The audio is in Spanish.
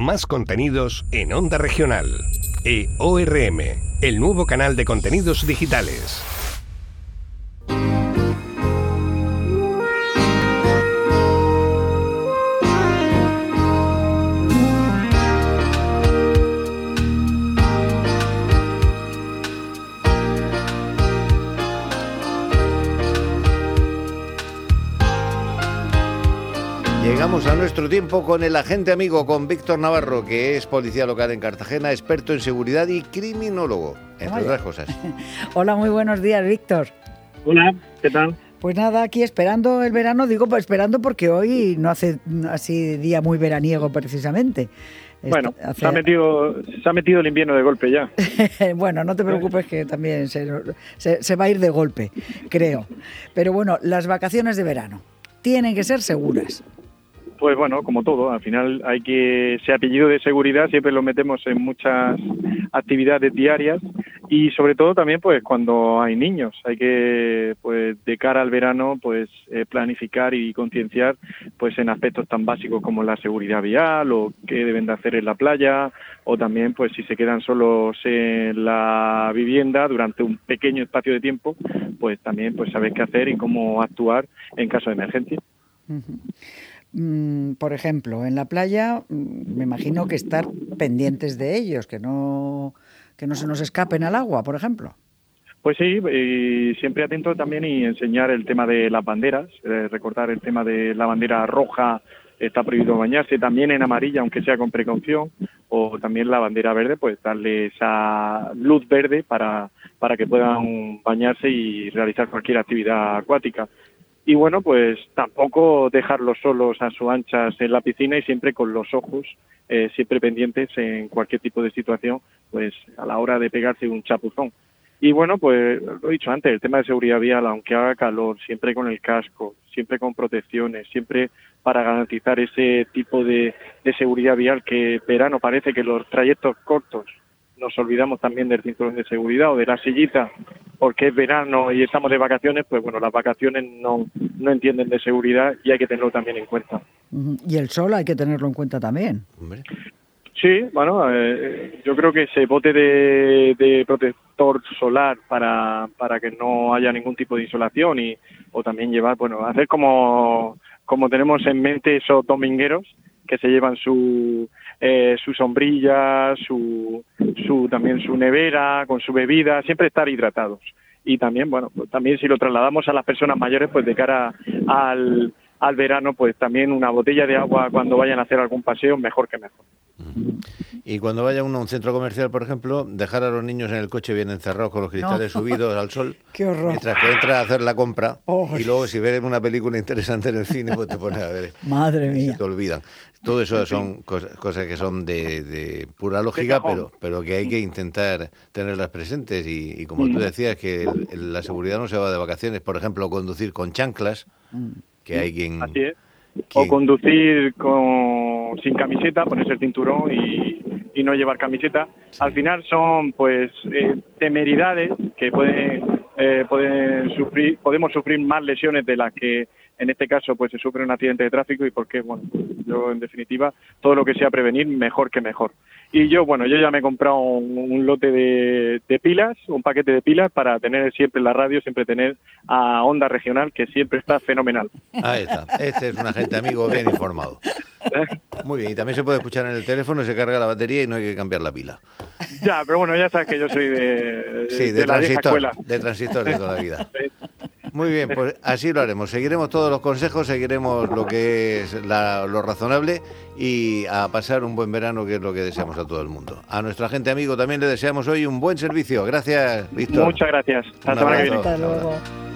más contenidos en Onda Regional. EORM, el nuevo canal de contenidos digitales. Llegamos a nuestro tiempo con el agente amigo, con Víctor Navarro, que es policía local en Cartagena, experto en seguridad y criminólogo, entre otras cosas. Hola, muy buenos días, Víctor. Hola, ¿qué tal? Pues nada, aquí esperando el verano, pues esperando porque hoy no hace así día muy veraniego precisamente. Bueno, se ha metido el invierno de golpe ya. Bueno, no te preocupes que también se va a ir de golpe, creo. Pero bueno, las vacaciones de verano tienen que ser seguras. Pues bueno, como todo, al final hay que ese apellido de seguridad siempre lo metemos en muchas actividades diarias y sobre todo también pues cuando hay niños, hay que pues de cara al verano pues planificar y concienciar pues en aspectos tan básicos como la seguridad vial o qué deben de hacer en la playa o también pues si se quedan solos en la vivienda durante un pequeño espacio de tiempo, pues también pues saber qué hacer y cómo actuar en caso de emergencia. Uh-huh. Por ejemplo, en la playa, me imagino que estar pendientes de ellos, que no se nos escapen al agua, por ejemplo. Pues sí, y siempre atento también y enseñar el tema de las banderas, recordar el tema de la bandera roja, está prohibido bañarse, también en amarilla, aunque sea con precaución, o también la bandera verde, pues darle esa luz verde para que puedan bañarse y realizar cualquier actividad acuática. Y bueno, pues tampoco dejarlos solos a sus anchas en la piscina y siempre con los ojos siempre pendientes en cualquier tipo de situación, pues a la hora de pegarse un chapuzón. Y bueno, pues lo he dicho antes, el tema de seguridad vial, aunque haga calor, siempre con el casco, siempre con protecciones, siempre para garantizar ese tipo de seguridad vial que verano parece que los trayectos cortos nos olvidamos también del cinturón de seguridad o de la sillita porque es verano y estamos de vacaciones, pues bueno, las vacaciones no entienden de seguridad y hay que tenerlo también en cuenta. Y el sol hay que tenerlo en cuenta también. Sí, bueno, yo creo que ese bote de protector solar para que no haya ningún tipo de insolación o también llevar, bueno, hacer como tenemos en mente esos domingueros que se llevan su sombrilla, también su nevera con su bebida, siempre estar hidratados. Y también, bueno, pues también si lo trasladamos a las personas mayores, pues de cara al verano, pues también una botella de agua cuando vayan a hacer algún paseo, mejor que mejor. Y cuando vaya uno a un centro comercial, por ejemplo, dejar a los niños en el coche bien encerrados con los cristales subidos al sol. ¡Qué horror! Mientras que entra a hacer la compra. Y luego si ves una película interesante en el cine, pues te pones a ver. Madre mía. Se te olvidan. Todo eso son cosas que son de pura lógica, pero que hay que intentar tenerlas presentes. Y como tú decías, que la seguridad no se va de vacaciones. Por ejemplo, conducir con chanclas, que hay quien... Así es. O conducir sin camiseta, ponerse el cinturón y no llevar camiseta. Al final son pues temeridades que podemos sufrir más lesiones de las que en este caso pues se sufre un accidente de tráfico y porque bueno, yo en definitiva todo lo que sea prevenir mejor que mejor. Y yo ya me he comprado un lote de pilas, un paquete de pilas para tener siempre en la radio, siempre tener a Onda Regional, que siempre está fenomenal. Ahí está, este es un agente amigo bien informado. Muy bien, y también se puede escuchar en el teléfono, se carga la batería y no hay que cambiar la pila. Ya, pero bueno, ya sabes que yo soy de la vieja escuela. De transistor de toda la vida. Muy bien, pues así lo haremos. Seguiremos todos los consejos, seguiremos lo que es lo razonable y a pasar un buen verano, que es lo que deseamos a todo el mundo. A nuestro agente amigo también le deseamos hoy un buen servicio. Gracias, Víctor. Muchas gracias. Hasta la semana que viene. Hasta luego.